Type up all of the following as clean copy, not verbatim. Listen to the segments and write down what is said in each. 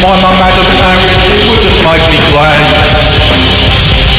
time I'm out of marriage, it wouldn't make me glad.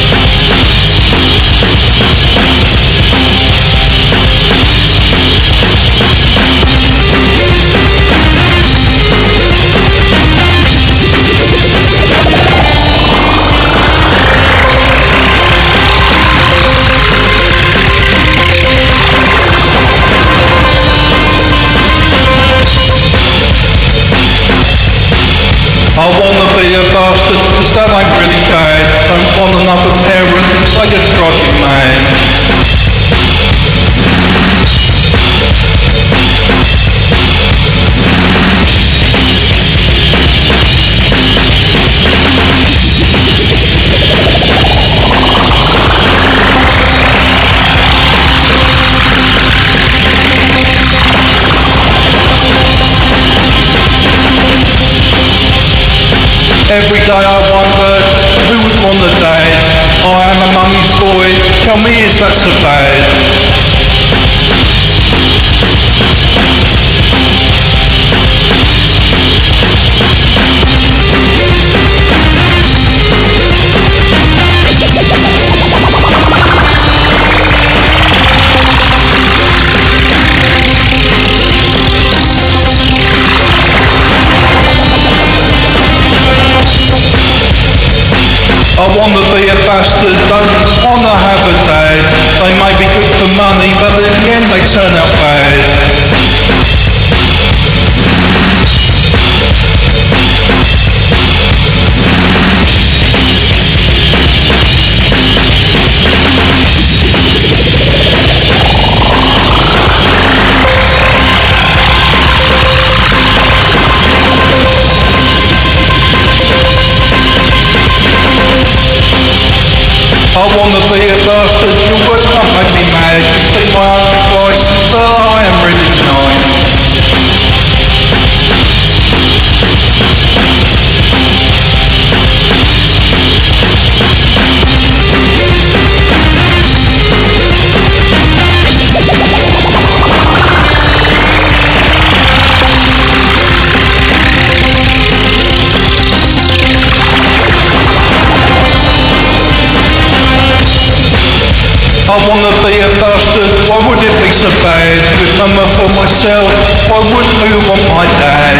I wanna be a bastard, cause that ain't really bad. Don't want another parent, cause they just drive you mad. Every day I wonder, who would want a dad? I am a mummy's boy, tell me is that so bad? I wanna be a bastard, don't wanna have a dad. They may be good for money, but in the end they turn out bad. I wanna be a bastard, your words can't make me mad. Take my own advice, but I am really I wanna be a bastard, why would it be so bad? With mama for myself, why wouldn't you want my dad?